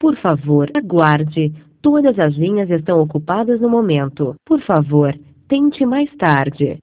Por favor, aguarde. Todas as linhas estão ocupadas no momento. Por favor, tente mais tarde.